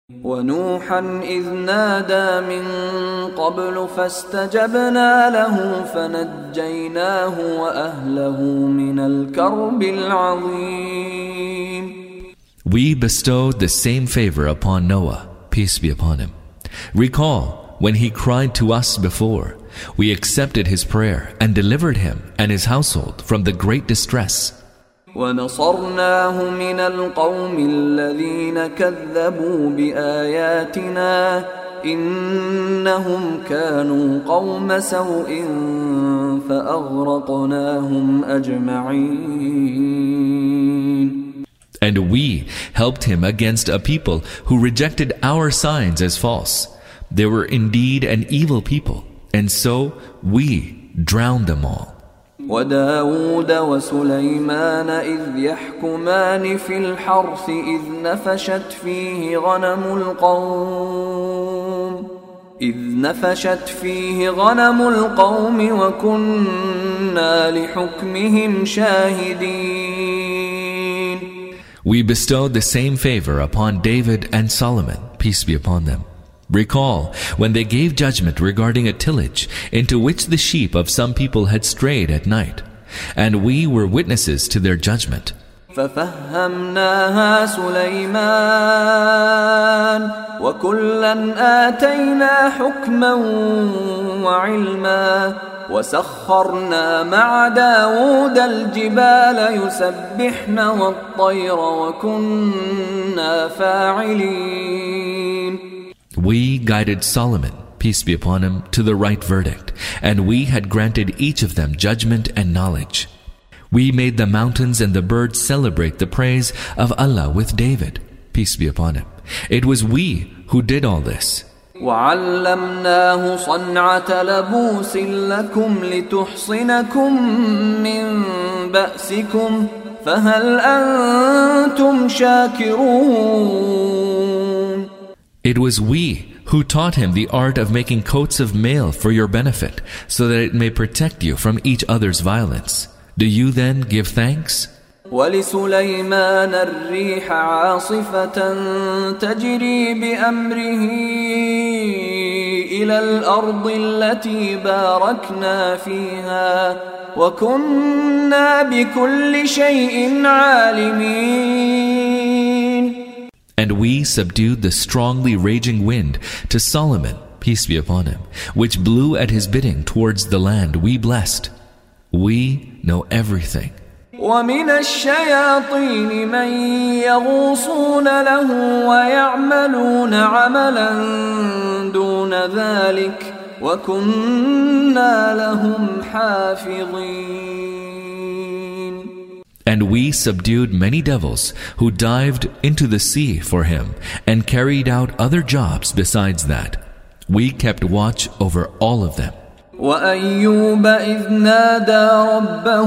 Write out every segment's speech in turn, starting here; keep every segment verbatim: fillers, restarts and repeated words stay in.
وَنُوحًا إِذْ نَادَى مِن قَبْلُ فَاسْتَجَبْنَا لَهُ فَنَجَّيْنَاهُ وَأَهْلَهُ مِنَ الْكَرْبِ الْعَظِيمِ. We bestowed the same favor upon Noah, peace be upon him. Recall when he cried to us before, we accepted his prayer and delivered him and his household from the great distress. وَنَصَرْنَاهُ مِنَ الْقَوْمِ الَّذِينَ كَذَّبُوا بِآيَاتِنَا إِنَّهُمْ كَانُوا قَوْمَ سَوْءٍ فَأَغْرَقْنَاهُمْ أَجْمَعِينَ. And we helped him against a people who rejected our signs as false. They were indeed an evil people, and so we drowned them all. وَدَاوُودَ وَسُلَيْمَانَ إِذْ يَحْكُمَانِ فِي الْحَرْثِ إِذْ نَفَشَتْ فِيهِ غَنَمُ الْقَوْمِ إِذْ نَفَشَتْ فِيهِ غَنَمُ الْقَوْمِ وَكُنَّا لِحُكْمِهِمْ شَاهِدِينَ. We bestowed the same favor upon David and Solomon, peace be upon them. Recall when they gave judgment regarding a tillage into which the sheep of some people had strayed at night, and we were witnesses to their judgment. فَفَهَّمْنَاهَا سُلَيْمَانَ وَكُلًّا آتَيْنَا حُكْمًا وَعِلْمًا وَسَخَّرْنَا مَعَ دَاوُودَ الْجِبَالَ يُسَبِّحْنَ وَالطَّيْرَ وَكُنَّا فَاعِلِينَ. We guided Solomon, peace be upon him, to the right verdict, and we had granted each of them judgment and knowledge. We made the mountains and the birds celebrate the praise of Allah with David, peace be upon him. It was we who did all this. وَعَلَّمْنَاهُ صَنْعَةَ لَبُوسٍ لَكُمْ لِتُحْصِنَكُمْ مِنْ بَأْسِكُمْ فَهَلْ أَنْتُمْ شَاكِرُونَ. It was we who taught him the art of making coats of mail for your benefit, so that it may protect you from each other's violence. Do you then give thanks? وَلِسُلَيْمَانَ الرِّيحَ عَاصِفَةً تَجْرِي بِأَمْرِهِ إِلَى الْأَرْضِ الَّتِي بَارَكْنَا فِيهَا وَكُنَّا بِكُلِّ شَيْءٍ عَالِمِينَ. And we subdued the strongly raging wind to Solomon, peace be upon him, which blew at his bidding towards the land we blessed. We know everything. وَمِنَ الشَّيَاطِينِ مَن يَغُوصُونَ لَهُ وَيَعْمَلُونَ عَمَلًا دُونَ ذَلِكَ وَكُنَّا لَهُمْ حَافِظِينَ. And we subdued many devils who dived into the sea for him and carried out other jobs besides that. We kept watch over all of them. وَأَيُّوبَ إِذْ نَادَى رَبَّهُ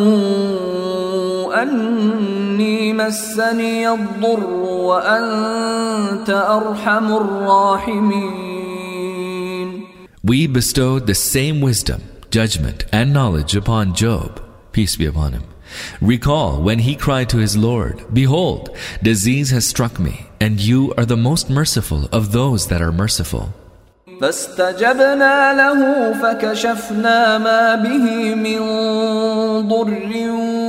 أَنِّي مَسَّنِيَ الضُّرُّ وَأَنْتَ أَرْحَمُ الرَّاحِمِينَ. We bestowed the same wisdom, judgment, and knowledge upon Job, peace be upon him. Recall when he cried to his Lord, Behold, disease has struck me, and you are the most merciful of those that are merciful. فاستجبنا له فكشفنا ما به من ضر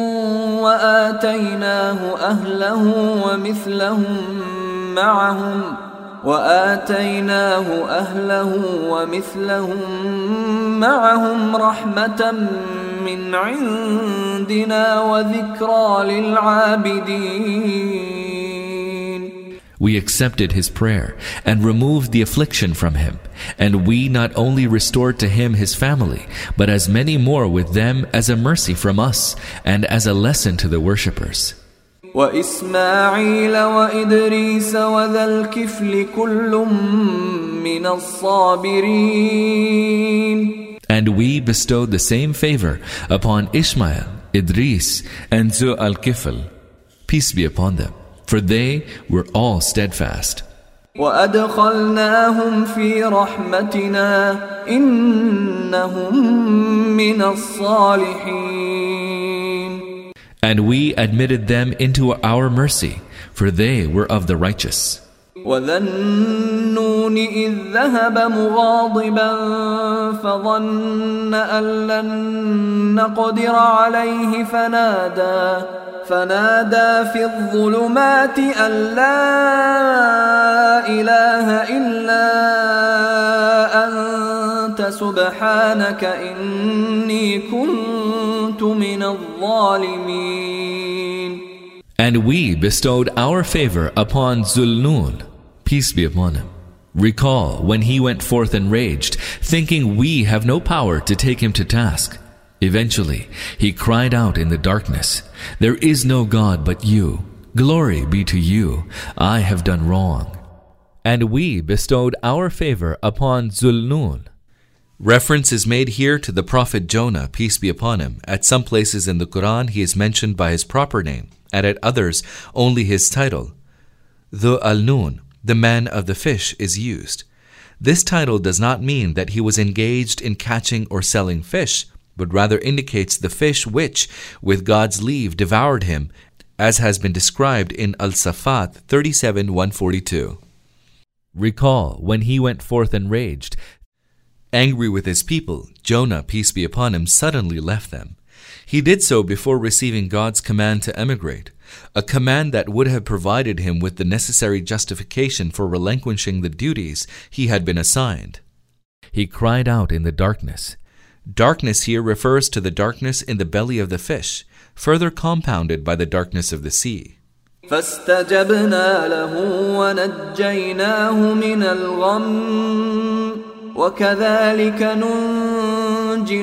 وآتيناه أهله ومثلهم معهم وآتيناه أهله ومثلهم معهم رحمة من عندنا وذكرى للعابدين. We accepted his prayer and removed the affliction from him, and we not only restored to him his family, but as many more with them as a mercy from us and as a lesson to the worshippers. وَإِسْمَاعِيلَ وَإِدْرِيسَ وَذَا الْكِفْلِ كُلٌّ مِّنَ الصَّابِرِينَ. And we bestowed the same favor upon Ishmael, Idris, and Zu al-Kifl, peace be upon them, for they were all steadfast. وَأَدْخَلْنَاهُمْ فِي رَحْمَتِنَا إِنَّهُمْ مِنَ الصَّالِحِينَ. And we admitted them into our mercy, for they were of the righteous. وذا النون إذ ذهب مغاضبا فظن أن لن نقدر عليه فنادى فنادى في الظلمات أن لا إله إلا أنت سبحانك إني كنت من الظالمين. And we bestowed our favor upon Zul-Nun, peace be upon him. Recall when he went forth enraged, thinking we have no power to take him to task. Eventually, he cried out in the darkness, "There is no God but you. Glory be to you. I have done wrong." And we bestowed our favor upon Zul-Nun. Reference is made here to the Prophet Jonah, peace be upon him. At some places in the Quran, he is mentioned by his proper name, and at others, only his title. Dhu al-Nun, the man of the fish, is used. This title does not mean that he was engaged in catching or selling fish, but rather indicates the fish which, with God's leave, devoured him, as has been described in Al-Safat thirty-seven one forty-two. Recall when he went forth enraged. Angry with his people, Jonah, peace be upon him, suddenly left them. He did so before receiving God's command to emigrate, a command that would have provided him with the necessary justification for relinquishing the duties he had been assigned. He cried out in the darkness. Darkness here refers to the darkness in the belly of the fish, further compounded by the darkness of the sea. فاستجبنا له ونجيناه من الغم وكذلك ننجي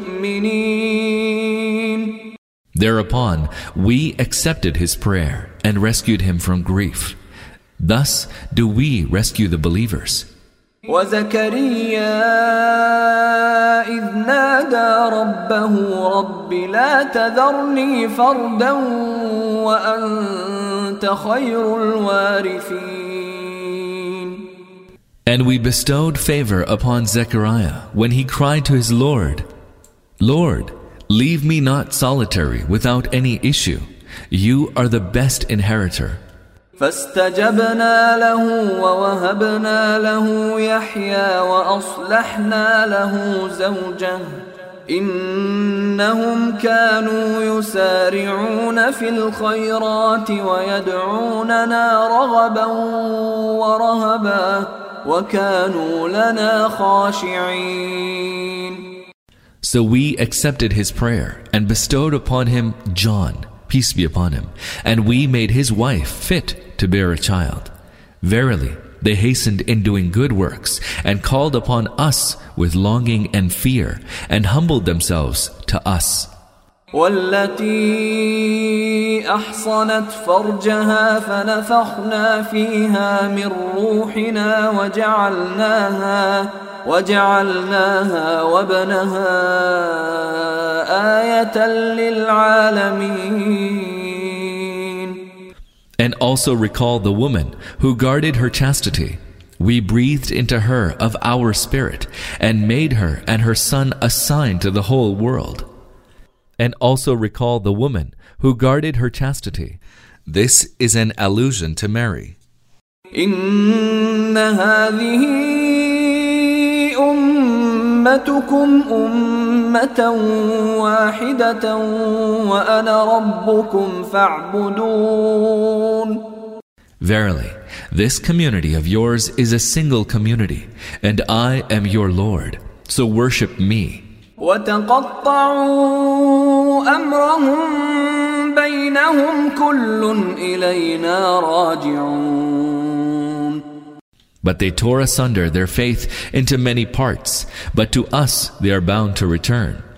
المؤمنين. Thereupon we accepted his prayer and rescued him from grief. Thus do we rescue the believers. وزكريا إذ نادى ربه رب لا تذرني فردا وأنت خير الوارثين. And we bestowed favor upon Zechariah when he cried to his Lord, Lord, leave me not solitary without any issue. You are the best inheritor. فاستجبنا له ووهبنا له يحيى وأصلحنا له زوجه إنهم كانوا يسارعون في الخيرات ويدعوننا رغبا ورهبا وكانوا لنا خاشعين. So we accepted his prayer and bestowed upon him John, peace be upon him, and we made his wife fit to bear a child. Verily, they hastened in doing good works and called upon us with longing and fear and humbled themselves to us. والتي أحصنت فرجها فنفخنا فيها من روحنا وجعلناها وجعلناها وابنها آية للعالمين. And also recall the woman who guarded her chastity. We breathed into her of our spirit and made her and her son a sign to the whole world. And also recall the woman who guarded her chastity. This is an allusion to Mary. إن هذه أمتكم أمة واحدة وأنا ربكم فاعبدون. Verily, this community of yours is a single community, and I am your Lord, so worship me. وتقطعوا أمرهم بينهم كل إلينا راجعون. But they tore asunder their faith into many parts, but to us they are bound to return.